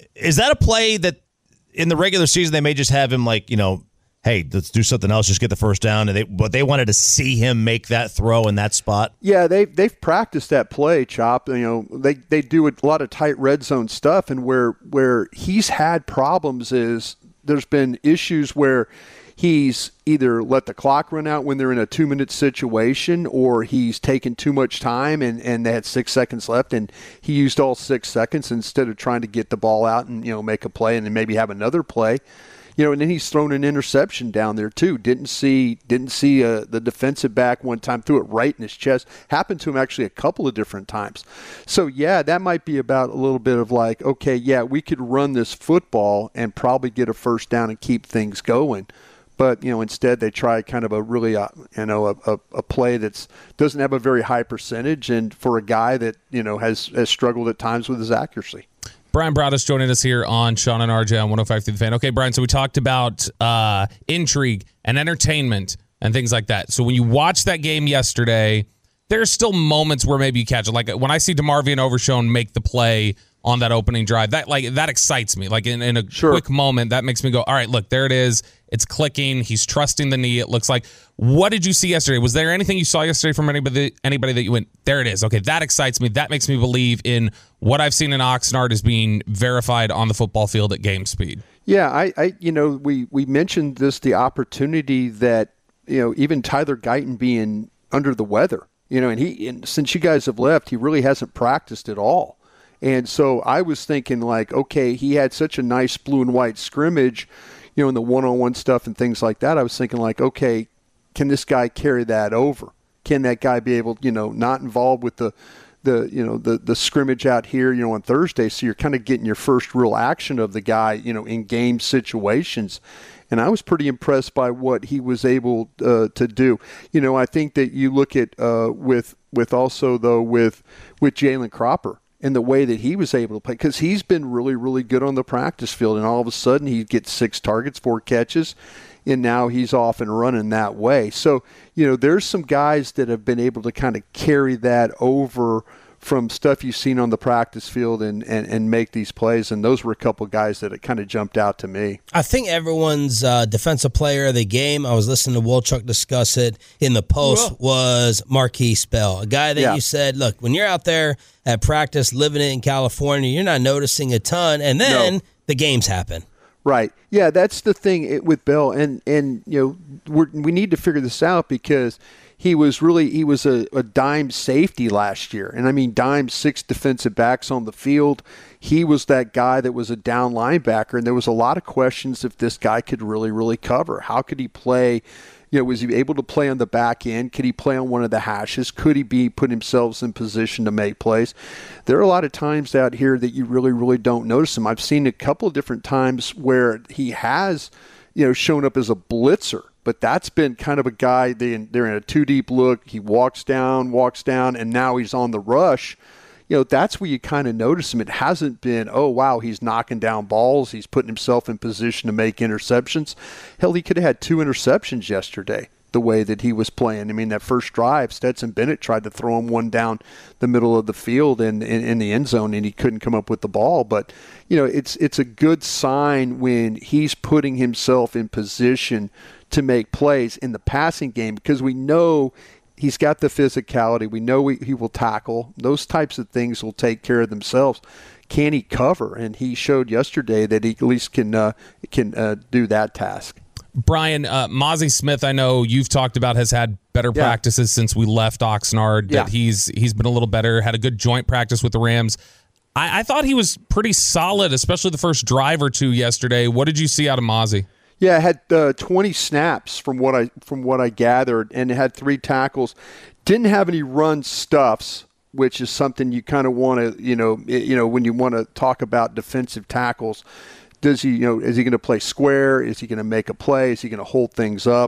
is that a play that in the regular season they may just have him like, you know, hey, let's do something else, just get the first down, and they but they wanted to see him make that throw in that spot? Yeah, they they've practiced that play, Chop. You know, they they do a lot of tight red zone stuff, and where where he's had problems is there's been issues where he's either let the clock run out when they're in a two-minute situation, or he's taken too much time and, and they had six seconds left, and he used all six seconds instead of trying to get the ball out and, you know, make a play and then maybe have another play. You know, and then he's thrown an interception down there too. Didn't see didn't see uh, the defensive back one time, threw it right in his chest. Happened to him actually a couple of different times. So, yeah, that might be about a little bit of like, okay, yeah, we could run this football and probably get a first down and keep things going. But, you know, instead they try kind of a really, uh, you know, a, a, a play that's doesn't have a very high percentage, and for a guy that, you know, has, has struggled at times with his accuracy. Brian Broaddus joining us here on Sean and R J on one oh five through the Fan. Okay, Brian, so we talked about uh, intrigue and entertainment and things like that. So when you watch that game yesterday, there's still moments where maybe you catch it. Like when I see DeMarvion Overshown make the play on that opening drive, that like that excites me. Like in, in a sure. quick moment, that makes me go, all right, look, there it is. It's clicking. He's trusting the knee, it looks like. What did you see yesterday? Was there anything you saw yesterday from anybody anybody that you went, there it is. Okay, that excites me. That makes me believe in what I've seen in Oxnard is being verified on the football field at game speed. Yeah, I, I you know, we, we mentioned this, the opportunity that, you know, even Tyler Guyton being under the weather, you know, and he and since you guys have left, he really hasn't practiced at all. And so I was thinking like, okay, he had such a nice blue and white scrimmage, you know, in the one-on-one stuff and things like that. I was thinking like, okay, can this guy carry that over? Can that guy be able, you know, not involved with the, the you know, the, the scrimmage out here, you know, on Thursday. So you're kind of getting your first real action of the guy, you know, in game situations. And I was pretty impressed by what he was able uh, to do. You know, I think that you look at uh, with with also, though, with, with Jalen Cropper, and the way that he was able to play, because he's been really, really good on the practice field, and all of a sudden he gets six targets, four catches, and now he's off and running that way. So, you know, there's some guys that have been able to kind of carry that over from stuff you've seen on the practice field and, and, and make these plays, and those were a couple of guys that it kind of jumped out to me. I think everyone's uh, defensive player of the game, I was listening to Wolchuk discuss it in the post, Whoa. was Marquise Bell, a guy that yeah. you said, look, when you're out there at practice living it in California, you're not noticing a ton, and then no. the games happen. Right. Yeah, that's the thing with Bell, and, and you know, we're, we need to figure this out because – He was really he was a, a dime safety last year. And I mean dime six defensive backs on the field. He was that guy that was a down linebacker, and there was a lot of questions if this guy could really, really cover. How could he play? You know, was he able to play on the back end? Could he play on one of the hashes? Could he be put himself in position to make plays? There are a lot of times out here that you really, really don't notice him. I've seen a couple of different times where he has, you know, shown up as a blitzer. But that's been kind of a guy, they, they're in a two-deep look. He walks down, walks down, and now he's on the rush. You know, that's where you kind of notice him. It hasn't been, oh, wow, he's knocking down balls. He's putting himself in position to make interceptions. Hell, he could have had two interceptions yesterday, the way that he was playing. I mean, that first drive, Stetson Bennett tried to throw him one down the middle of the field in, in, in the end zone, and he couldn't come up with the ball. But, you know, it's it's a good sign when he's putting himself in position to make plays in the passing game, because we know he's got the physicality. We know he, he will tackle. Those types of things will take care of themselves. Can he cover? And he showed yesterday that he at least can uh, can uh, do that task. Brian, uh, Mazi Smith, I know you've talked about, has had better yeah. practices since we left Oxnard. Yeah. That he's he's been a little better, had a good joint practice with the Rams. I, I thought he was pretty solid, especially the first drive or two yesterday. What did you see out of Mazi? Yeah, I had uh, twenty snaps from what I from what I gathered, and had three tackles. Didn't have any run stuffs, which is something you kind of want to, you know, you know, when you want to talk about defensive tackles. Does he, you know, is he going to play square? Is he going to make a play? Is he going to hold things up?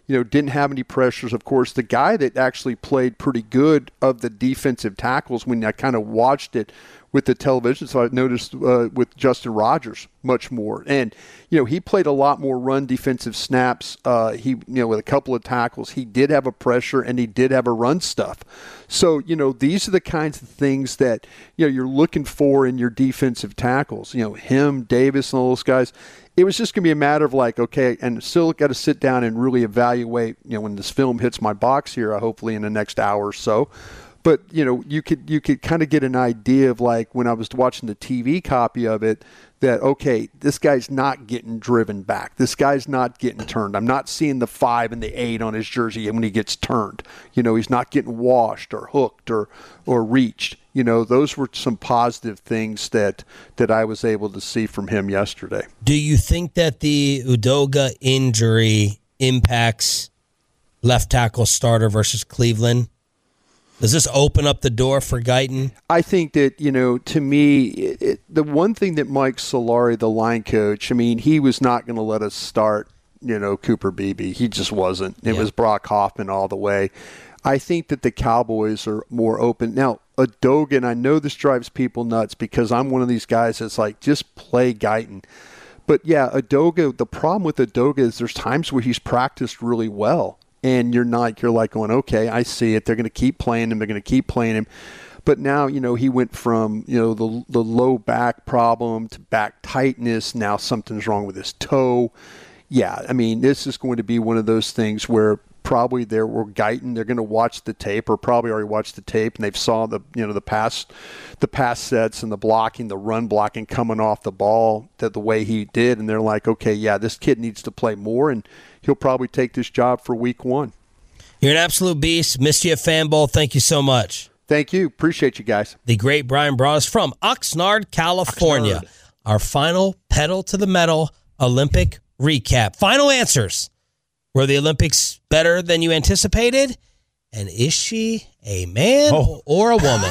you know, didn't have any pressures. Of course, the guy that actually played pretty good of the defensive tackles when I kind of watched it with the television, so I noticed uh, with Justin Rogers much more. And, you know, he played a lot more run defensive snaps. Uh, he, you know, with a couple of tackles, he did have a pressure and he did have a run stuff. So, you know, these are the kinds of things that, you know, you're looking for in your defensive tackles. You know, him, Davis, and all those guys. It was just going to be a matter of like, okay, and still got to sit down and really evaluate, you know, when this film hits my box here, uh, hopefully in the next hour or so. But, you know, you could you could kind of get an idea of like when I was watching the T V copy of it that, okay, this guy's not getting driven back. This guy's not getting turned. I'm not seeing the five and the eight on his jersey when he gets turned. You know, he's not getting washed or hooked or, or reached. You know, those were some positive things that, that I was able to see from him yesterday. Do you think that the Udoka injury impacts left tackle starter versus Cleveland? Does this open up the door for Guyton? I think that, you know, to me, it, it, the one thing that Mike Solari, the line coach, I mean, he was not going to let us start, you know, Cooper Beebe. He just wasn't. It yeah. was Brock Hoffman all the way. I think that the Cowboys are more open. Now, Udoka, and I know this drives people nuts because I'm one of these guys that's like, just play Guyton. But, yeah, Udoka, the problem with Udoka is there's times where he's practiced really well. And you're not, you're like going, okay, I see it. They're going to keep playing him. They're going to keep playing him. But now, you know, he went from, you know, the the low back problem to back tightness. Now something's wrong with his toe. Yeah, I mean, this is going to be one of those things where probably there were Guyton. They're going to watch the tape, or probably already watched the tape, and they've saw the, you know, the pass, the pass sets and the blocking, the run blocking coming off the ball that the way he did, and they're like, okay, yeah, this kid needs to play more, and he'll probably take this job for week one. You're an absolute beast. Missed you at Fan Bowl. Thank you so much. Thank you. Appreciate you guys. The great Brian Broaddus from Oxnard, California. Oxnard. Our final pedal to the metal Olympic recap. Final answers. Were the Olympics better than you anticipated? And is she a man oh. or a woman?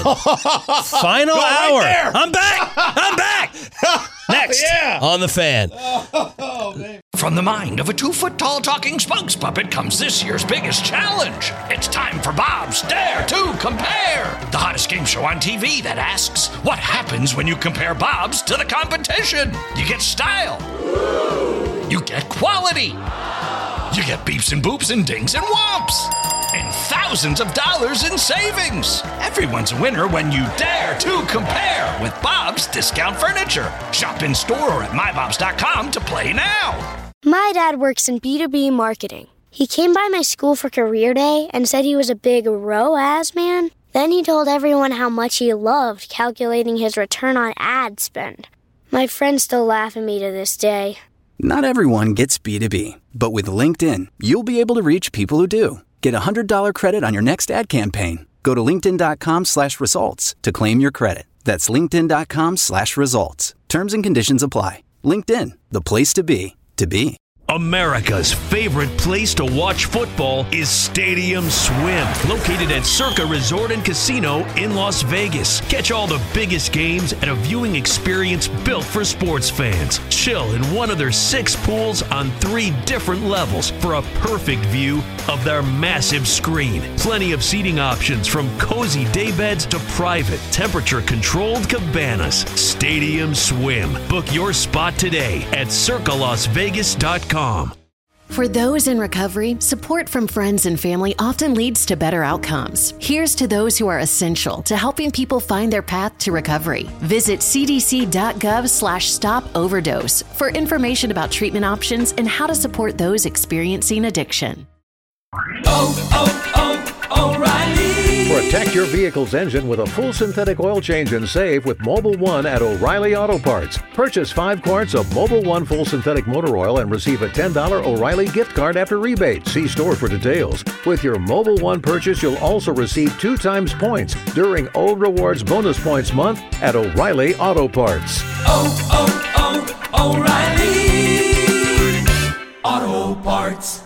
Final hour. Right I'm back. I'm back. Next yeah. on The Fan. Oh, oh, From the mind of a two-foot-tall talking spokes puppet comes this year's biggest challenge. It's time for Bob's Dare to Compare, the hottest game show on T V that asks, what happens when you compare Bob's to the competition? You get style. You get quality. You get beeps and boops and dings and whomps. And thousands of dollars in savings. Everyone's a winner when you dare to compare with Bob's Discount Furniture. Shop in store or at my bobs dot com to play now. My dad works in B two B marketing. He came by my school for career day and said he was a big R O A S man. Then he told everyone how much he loved calculating his return on ad spend. My friends still laugh at me to this day. Not everyone gets B two B, but with LinkedIn, you'll be able to reach people who do. Get a one hundred dollars credit on your next ad campaign. Go to linkedin.com slash results to claim your credit. That's linkedin.com slash results. Terms and conditions apply. LinkedIn, the place to be, to be. America's favorite place to watch football is Stadium Swim, located at Circa Resort and Casino in Las Vegas. Catch all the biggest games at a viewing experience built for sports fans. Chill in one of their six pools on three different levels for a perfect view of their massive screen. Plenty of seating options from cozy daybeds to private, temperature-controlled cabanas. Stadium Swim. Book your spot today at circa las vegas dot com. For those in recovery, support from friends and family often leads to better outcomes. Here's to those who are essential to helping people find their path to recovery. Visit cdc.gov slash stop overdose for information about treatment options and how to support those experiencing addiction. Oh, oh, oh, O'Reilly. Protect your vehicle's engine with a full synthetic oil change and save with Mobil one at O'Reilly Auto Parts. Purchase five quarts of Mobil one full synthetic motor oil and receive a ten dollars O'Reilly gift card after rebate. See store for details. With your Mobil one purchase, you'll also receive two times points during O Rewards Bonus Points Month at O'Reilly Auto Parts. Oh, oh, oh, O'Reilly Auto Parts.